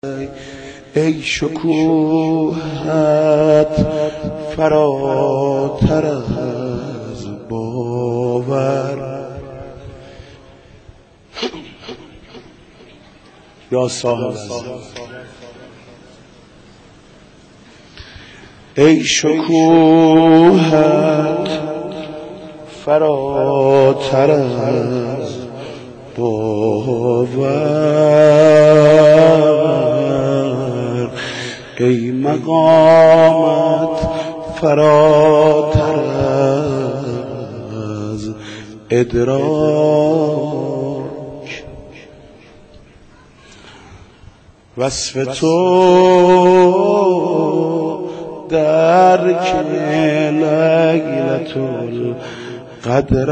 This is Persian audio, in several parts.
ای شکوهت فراتر از باور، یا صاحب ای شکوهت فراتر از باور، ای مقامت فراتر از ادراک، وصف تو درک لیلة القدر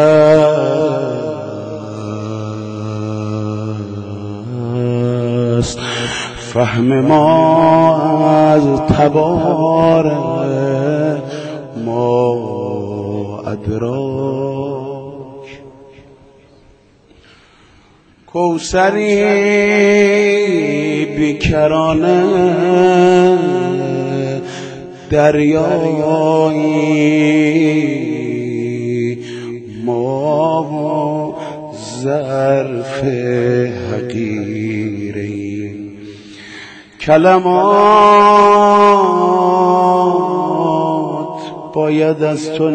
است، فهم ما از تبار ما ادراک، کوثری بیکرانه دریایی، ما و ظرف حقیریم، کلمات باید از تو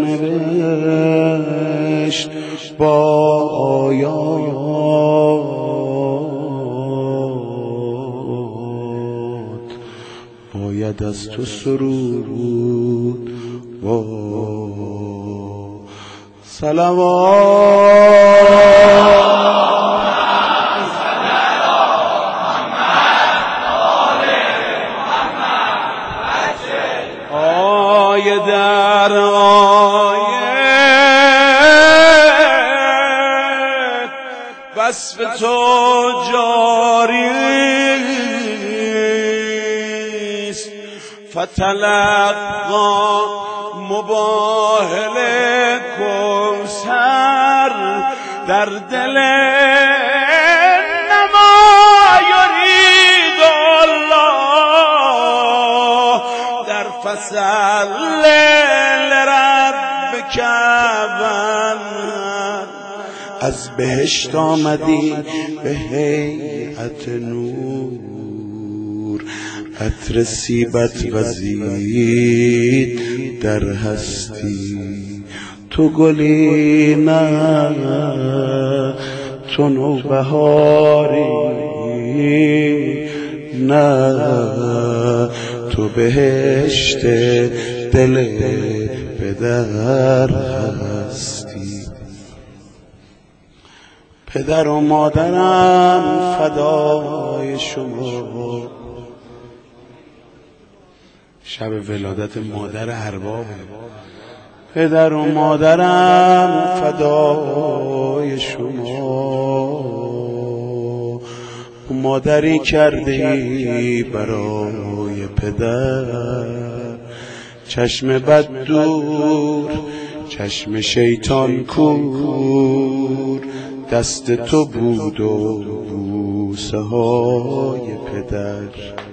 نوشت با آیات، باید از تو سرود با صلوات. آیه در آیه وصف تو جاری است، فتلقا مباهله کوثر در دل فصل لربک بن، از بهشت آمدی به هیئت نور، عطر سیبت وزید در هستی، تو گلی نه تو نوبهاری نه، تو بهشت دل پدر هستی، پدر و مادرم فدای شما، شب ولادت مادر ارباب، پدر و مادرم فدای شما، مادری کردی برای پدر، چشم بد دور چشم شیطان کور، دست تو بود و بوسه های پدر،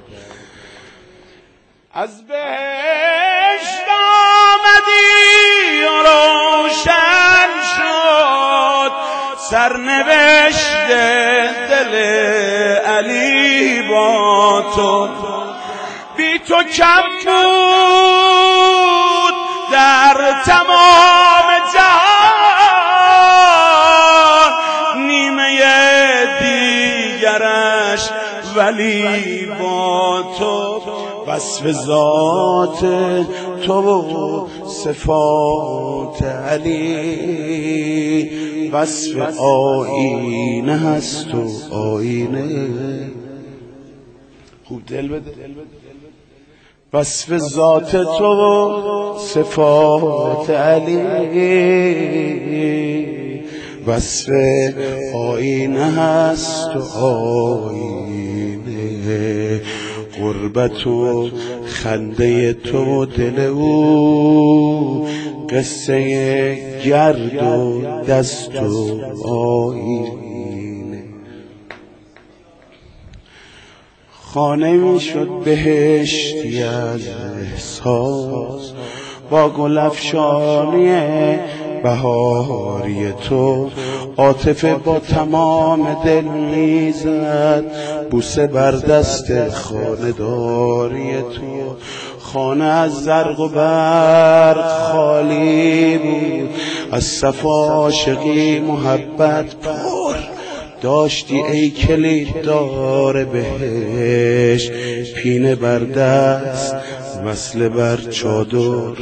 از بهشت آمدی و روشن شد سرنوشت دل علی با تو، بی تو کم بود در تمام جهان نیمه دیگرش، ولی با تو وصف ذات تو و صفات علی، وصف آینه هست و آینه، خوب دل بده، وصف ذات تو و صفات علی، وصف آینه هست و آینه، قربت و خنده تو دل او، قصه گرد و دست و آینه، خانه می شد بهشتی از احساس، با گل افشانی بهاری تو. عاطفه با تمام دل میزد بوسه بر دست خانه‌داری تو. خانه از زرق و برق خالی بود، از صف عاشقی محبت پر داشتی ای کلید دار بهشت. پینه بر دست وصله بر چادر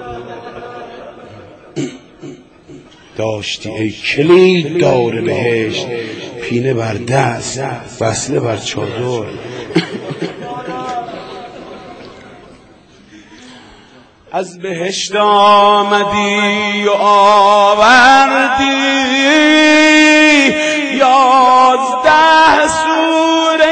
داشتی ای کلید دار بهشت، پینه بر دست وصله بر چادر. از بهشت آمدی و آوردی 11 سوره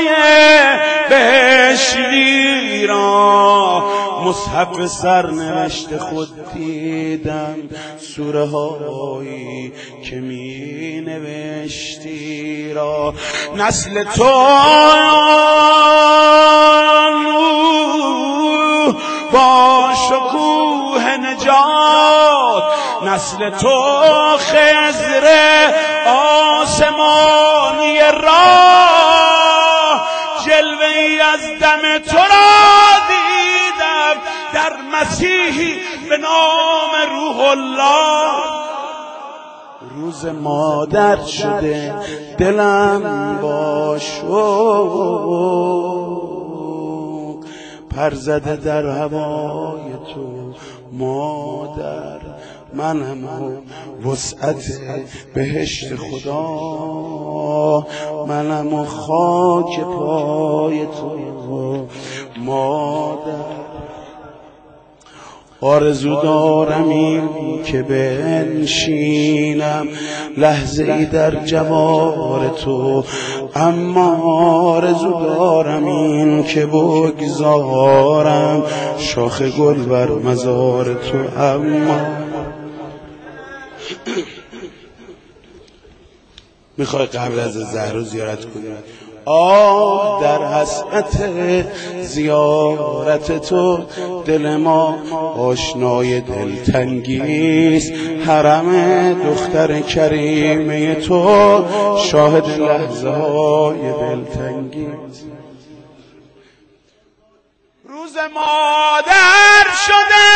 بهشتی را، مصحف سرنوشت خود دیدم، سوره هایی که می نوشتی را. نسل تو با شکوه نجات، نسل تو خضر آسمانی راه، جلوه‌ای از دم تو را دیدم در مسیحی به نام روح الله. روز مادر شده دلم با شوق، پر زده در هوای تو مادر. منم و وسعت بهشت خدا، منم و خاک پای تو مادر. آرزو دارم این که بنشینم لحظه ای در جوار تو، اما آرزو دارم این که بگذارم شاخ گل بر مزار تو. اما میخوای قبل از زهرا زیارت کنی؟ در حسرت زیارت تو دل ما آشنای دلتنگیست. حرم دختر کریمه تو شاهد لحظه های دلتنگیست. روز مادر شده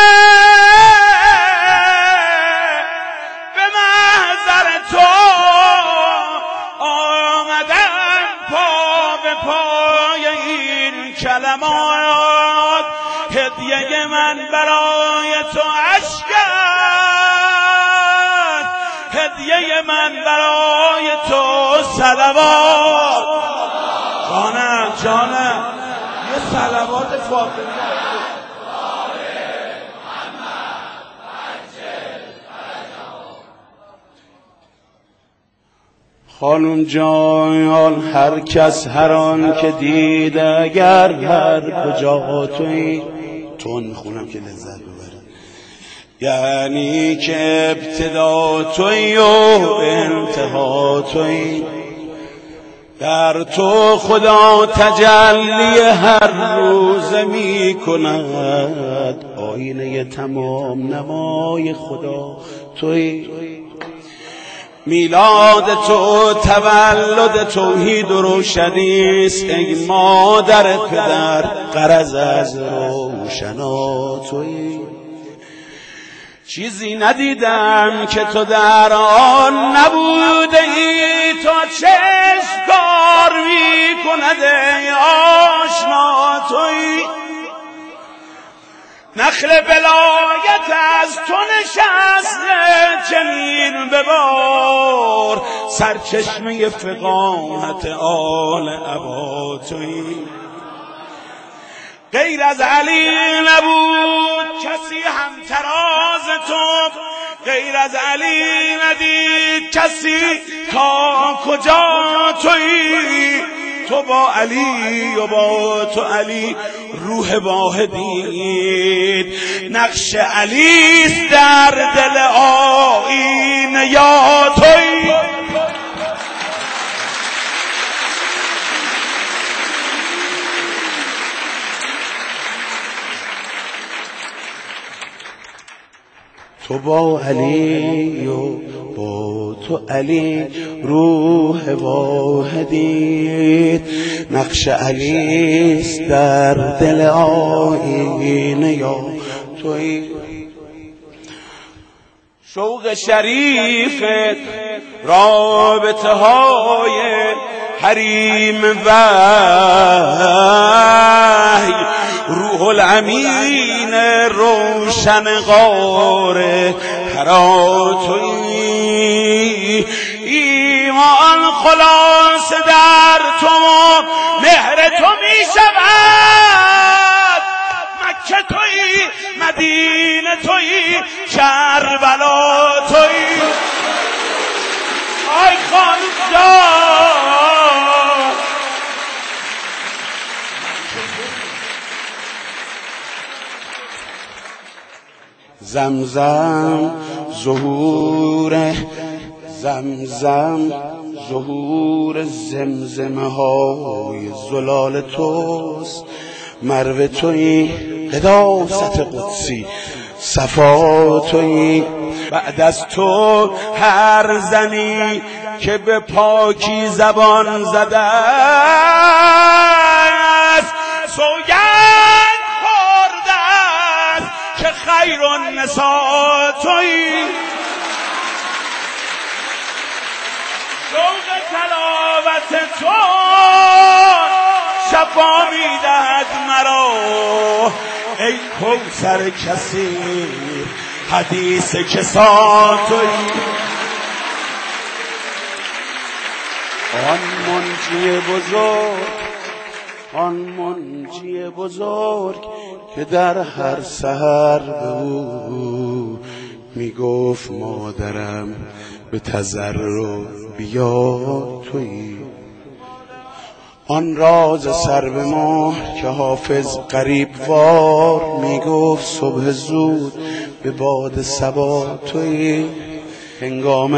به محضر تو آمدم، پا به پای این کلمات. هدیه من برای تو اشک است، هدیه من برای تو صلوات. جانم یه صلوات فاطمه. خانم جان هر کس هر آن که دید، اگر هر کجا تویی، تو میخونم که لذت ببره، یعنی که ابتدا تویی و انتها تویی. در تو خدا تجلی هر روز می کند، آینه تمام نمای خدا تویی. میلاد تو تولد توحید و روشنی است، ای مادر پدر غرض از روشنا تویی. چیزی ندیدم که تو در آن نبوده ای، تا چشم کار می کند ای آشنا تویی. نخل ولایت از تو نشسته چنین ببار، سرچشمه فقاهت آل ابا تویی. غیر از علی نبود کسی همتراز تو، غیر از علی ندید کسی تا کجا تویی. تو با علی و با تو علی روح واحدید، نقش علیست در دل آیینه یا تویی. تو با علی و با تو علی روح واحدید، نقش علیست در دل آینه یا تویی. شوق شریفت رابطه های حریم وحی، روح الامین روشن غار حرا تویی. ایمان خلاص در تو مهر تو می شود، مکه تویی مدینه تویی کربلا تویی. آی خانم جان زمزم ظهور زمزم ظهور زمزمه های زلال توست، مرو تویی قداست قدسی صفا تویی. بعد از تو هر زنی که به پاکی زبان زده است، سوگند خورده است که خیر النساء تویی. شوق تلاوت تو شفا میدهد مرا، ای کوثر کثیر حدیث کسا تویی. آن منجی بزرگ، آن منجی بزرگ که در هر سحر به او میگفت مادرم به تضرع بیا تویی. آن راز سر به مهر که حافظ غریب وار میگفت صبح زود به باد صبا تویی. هنگام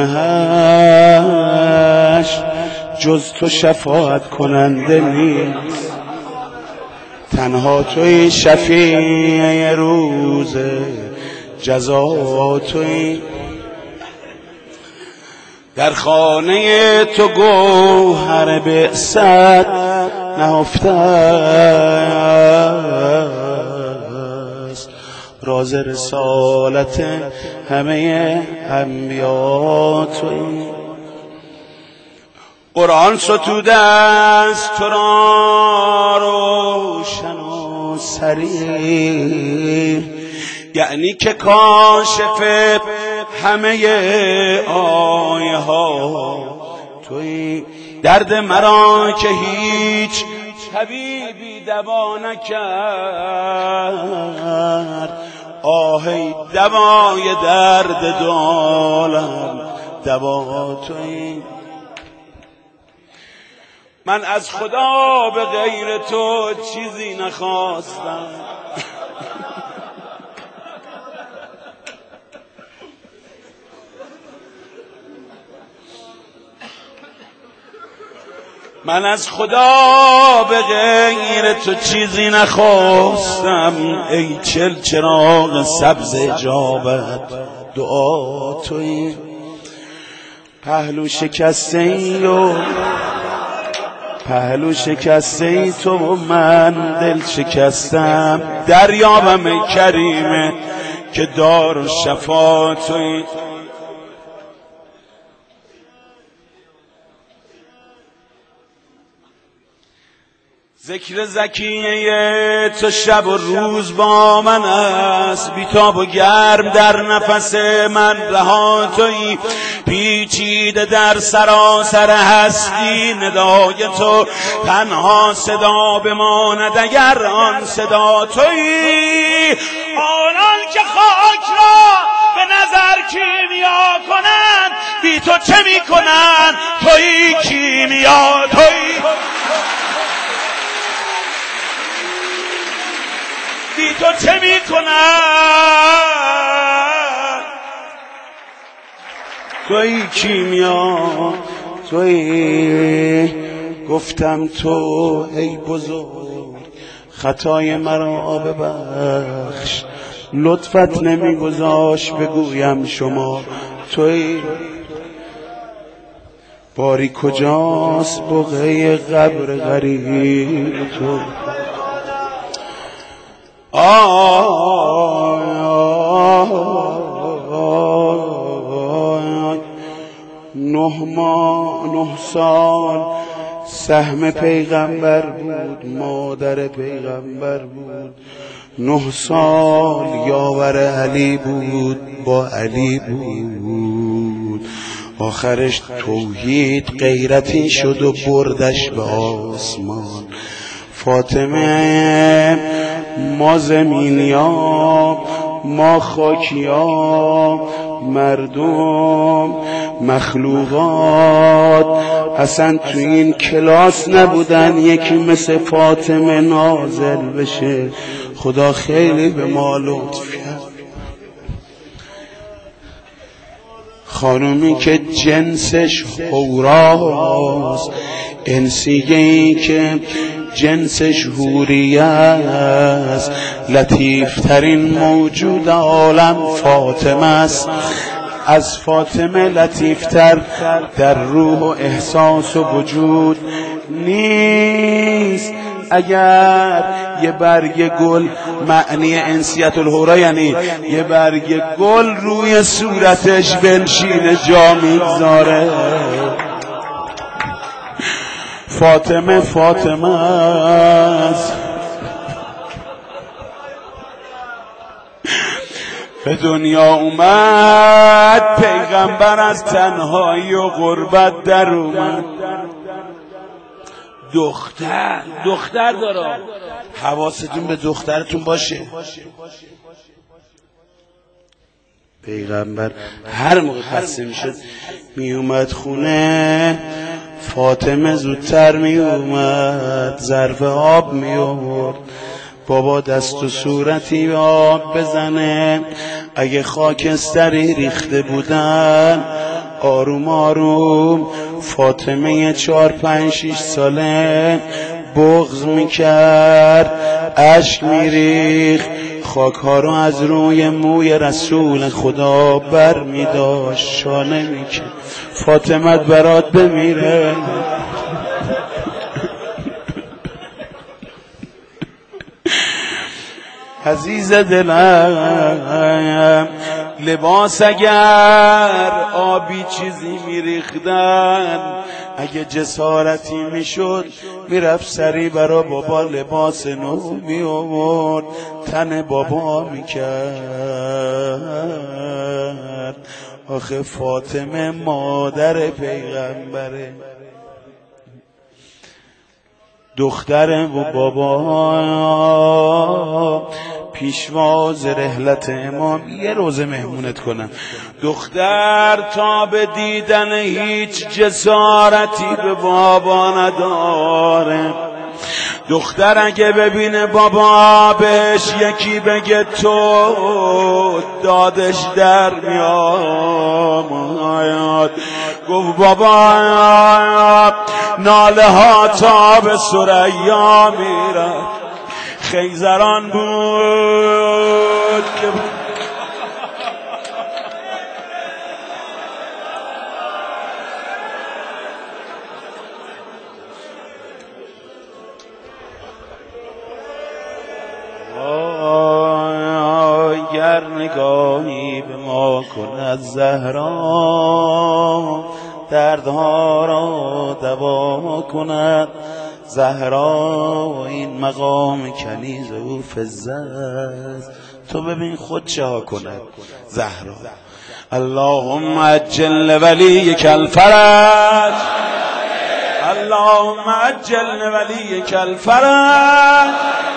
حشر جز تو شفاعت کننده نیست، تنها تویی شفیع روز جزا تویی. در خانه تو گوهر بعثت نهفته است، راز رسالت همه انبیا تویی. قرآن ستوده است تو را روشن و صریح، یعنی که کاشف همه آیه ها تویی. درد مرا که هیچ طبیبی دوا نکرد، آهی دوای درد دو عالم دوا تویی. من از خدا به غیر تو چیزی نخواستم، من از خدا به غیر تو چیزی نخواستم، ای چل چراغ سبز اجابت دعا تویی. پهلو شکسته ای و پهلو شکسته ای تو و من دل شکستم، دریابم ای کریمه که دار و شفا تویی. ذکر زکیه تو شب و روز با من است، بیتاب و گرم در نفس من رها تویی. پیچیده در سراسر هستی ندای تو، تنها صدا بماند اگر آن صدا تویی. آنان که خاک را به نظر کیمیا کنند، بی تو چه می کنند؟ تویی کیمیا تویی. بی تو چه می کنند؟ تویی کیمیا تویی. گفتم تو ای بزرگ خطای مرا ببخش، لطفت نمیگذاشت بگویم شما توی باری کجاست بقعه قبر غریب تو نه سال سهم پیغمبر بود، مادر پیغمبر بود. 9 سال یاور علی بود، با علی بود. آخرش توحید غیرتی شد و بردش به آسمان. فاطمه ما زمینیا، ما خاکیا، مردم مخلوقات اصلا تو این کلاس نبودن یکی مثل فاطمه نازل بشه. خدا خیلی به ما لطف کرد. خانومی که جنسش حوراست، انسیگه‌ای که جنسش حوریه است، لطیفترین موجود عالم فاطمه است. از فاطمه لطیفتر در روح و احساس و وجود نیست. اگر یه برگ گل، معنی انسیت الحورا یعنی یه برگ گل روی صورتش بنشینه جا میگذاره. فاطمه فاطمه است. به دنیا اومد پیغمبر، از تنهایی و غربت در اومد. دختر داره، حواستون به دخترتون باشه. پیغمبر هر موقع خسته میشد می اومد خونه، فاطمه زودتر می اومد، ظرف آب می آورد، بابا دست و صورتی آب بزنه. اگه خاکستری ریخته بودن آروم آروم فاطمه 4 5 6 ساله بغض میکرد، اشک میریخت، خاکها رو از روی موی رسول خدا بر میداشت، شانه میکرد فاطمه برات بمیره. عزیز دلم، لباس اگر آبی چیزی میریختن، اگه جسارتی میشد میرفت سری برا بابا لباس نو می آورد، تن بابا میکرد. آخه فاطمه مادر پیغمبره، دختر و بابا پیشواز رحلت امام. یه روزه مهمونت کنم. دختر تا به دیدن هیچ جسارتی به بابا نداره. دختر اگه ببینه بابا بهش یکی بگه تو، دادش در میاد. گفت بابا ناله ها تا به ثریا میره. خیزران بود که گر نگاهی به ما کند زهرا، دردها را دوا کند زهرا. این مقام کنیز او فزه است، تو ببین خود چه ها کند زهرا. اللهم عجل لولیک الفرج، اللهم عجل لولیک الفرج.